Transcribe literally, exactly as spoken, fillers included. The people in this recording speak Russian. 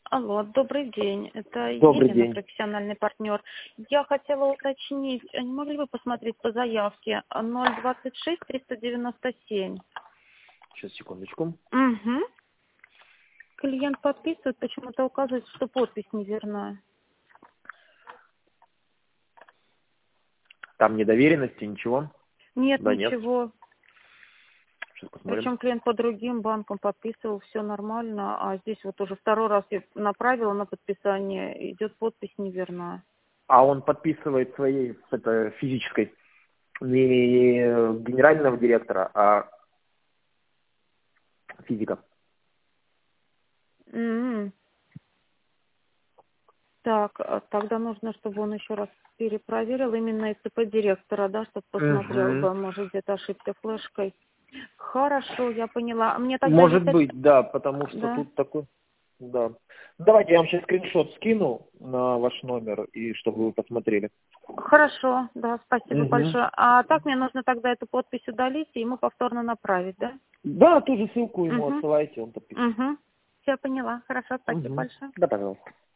Алло, добрый день. Это Добрый Елена, день. профессиональный партнер. Я хотела уточнить, а не могли бы посмотреть по заявке ноль двадцать шесть триста девяносто семь? Сейчас, секундочку. Угу. Клиент подписывает, почему-то указывает, что подпись неверная. Там недоверенности, ничего? Нет, Да, нет. ничего. Сейчас посмотрим. Причем клиент по другим банкам подписывал, все нормально, а здесь вот уже второй раз я направила на подписание, идет подпись неверная. А он подписывает своей это, физической, не генерального директора, а физика. М. Так, а тогда нужно, чтобы он еще раз перепроверил именно ИЦП директора, да, чтобы посмотрел Угу. бы, может, где-то ошибся флешкой. Хорошо, я поняла. Мне тогда Может есть... быть, да, потому что Да. тут такой... Да. Давайте я вам сейчас скриншот скину на ваш номер, и чтобы вы посмотрели. Хорошо, да, спасибо Угу. большое. А так мне нужно тогда эту подпись удалить и ему повторно направить, да? Да, ту же ссылку ему Угу. отсылайте, он подпишет. Угу. Все поняла. Хорошо, спасибо Угу. большое. Да, пожалуйста.